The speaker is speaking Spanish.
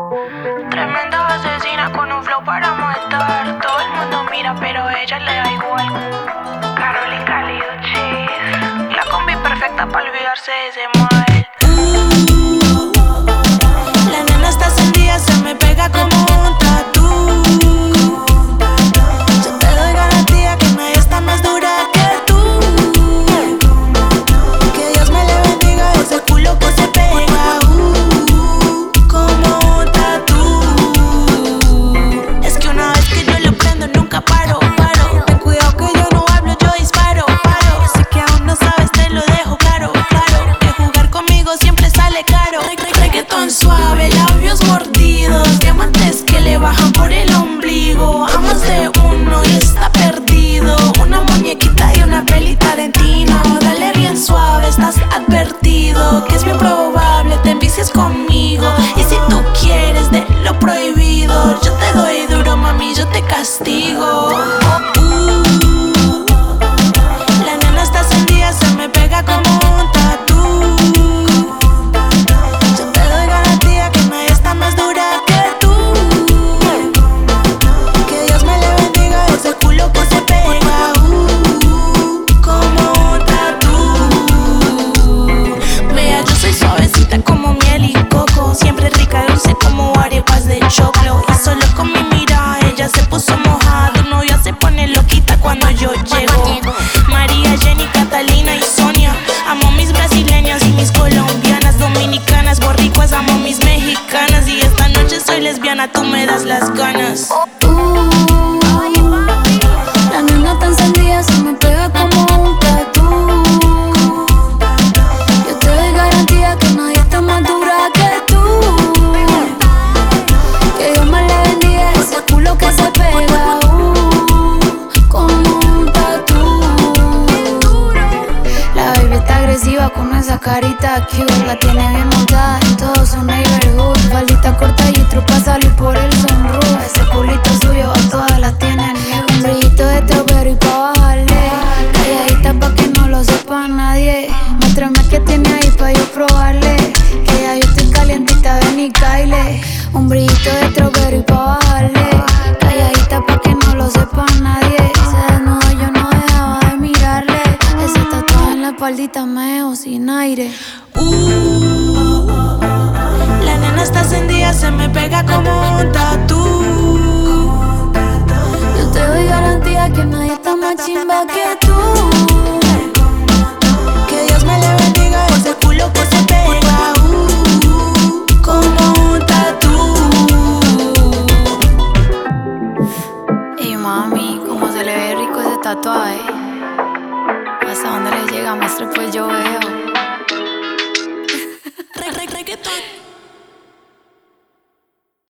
Tremenda asesina con un flow para matar. Todo el mundo mira, pero a ella le da igual. Karol y Cálido Cheese, la combi perfecta para olvidarse de ese mal. La nena está encendida, se me pega como un tatú. Yo te doy garantía que nadie está más dura que tú. Que Dios me le bendiga ese culo que se pega como un tatú. Es que una vez que yo lo prendo nunca paro. Ten cuidado que yo no hablo, yo disparo. Sé que aún no sabes, te lo dejo claro. Que jugar conmigo siempre sale caro. Reggaetón suave, labios mordidos, diamantes que le bajan por el ombligo. A más de uno y está perdido. Una muñequita y una peli Tarantino. Dale bien suave, estás advertido que es bien probable te envicies conmigo. Y si tú quieres de lo prohibido, yo te doy duro, mami, yo te castigo. La nena está encendida, se me pega como un tatú. Yo te doy garantía que nadie está más dura que tú. Que Dios me le bendiga ese culo que se pega como un tatú. Vea, yo soy suavecita como miel y coco, siempre rica, dulce como arepas de choclo. Y solo con mi mirada ella se puso mojada. Tu novia se pone loquita cuando yo llego. María, Jenny, Catalina y Sonia. Amo mis brasileñas y mis colombianas, dominicanas, borricuas, amo mis mexicanas. Y esta noche soy lesbiana, tú me das las ganas. La nena está encendida, se me pega como un tatú. Yo te doy garantía que nadie está más dura que tú. Que Dios me le bendiga ese culo que se pega como un tatú. La baby está agresiva con esa carita cute. La tiene bien montada en todo su neighborhood. Faldita corta y trupa pa' salir por el sunroof. Ese culito suyo a todas las tienen nude. Un brillito de strawberry pa' bajarle. Calladita pa' que no lo sepa nadie. Muéstrame que tiene ahí pa' yo probarle. Que ya yo estoy calientita, ven y caile. Un brillito de strawberry pa' bajarle. Calladita pa' que no lo sepa nadie. Se desnudó, yo no dejaba de mirarle. Ese tatuaje en la espaldita me dejó sin aire. La nena está encendida, se me pega como un tatú. Yo te doy garantía que nadie está más chimba que tú. Que Dios me le bendiga ese culo que se pega como un tatú. Ey mami, cómo se le ve rico ese tatuaje. ¿Hasta dónde le llega, maestro? Pues yo veo. Reggaetón.